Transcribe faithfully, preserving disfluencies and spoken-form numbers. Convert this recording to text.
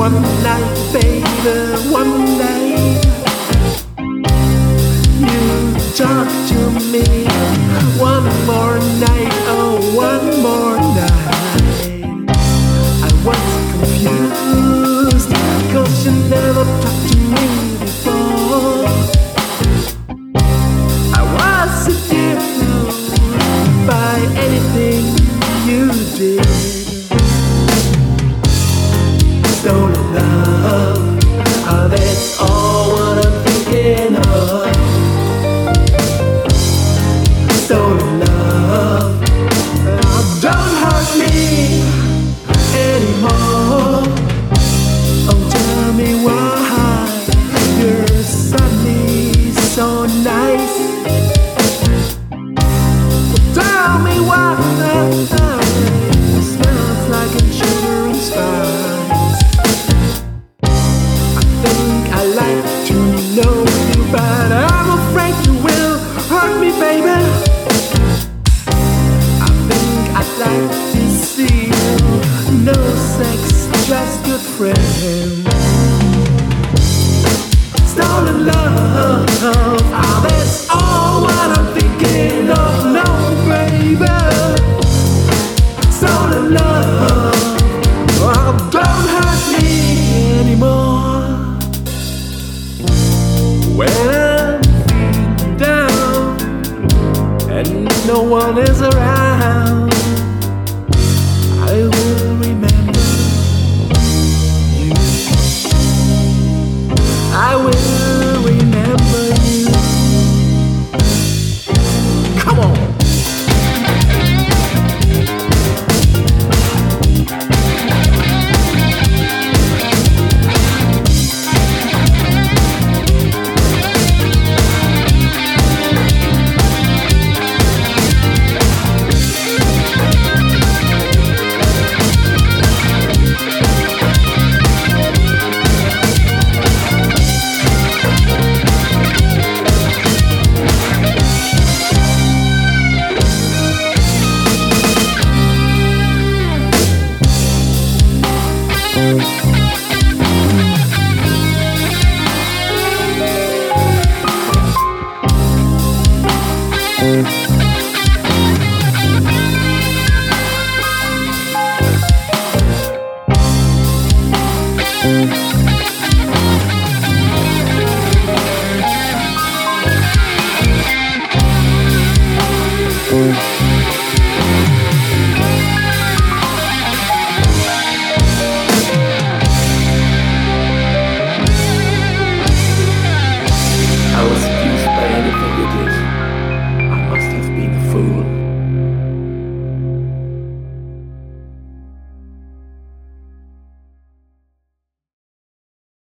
one night, baby, one night. You talk to me one more night, oh, one more night. I was confused, cause you never talked to me before. I was seduced by anything you did. Stolen love, oh, that's all what I'm thinking of. Stolen love, oh, don't hurt me anymore. Oh, tell me why you're suddenly so nice. Well, tell me why it smells like a sugar and spice. I think I like to know you, but I'm afraid you will hurt me, baby. I think I'd like to see you, no sex, just good friends. Stolen love, oh, that's all what I'm thinking of, no, baby. Stolen love, oh, don't hurt me anymore. When I'm down and no one is around,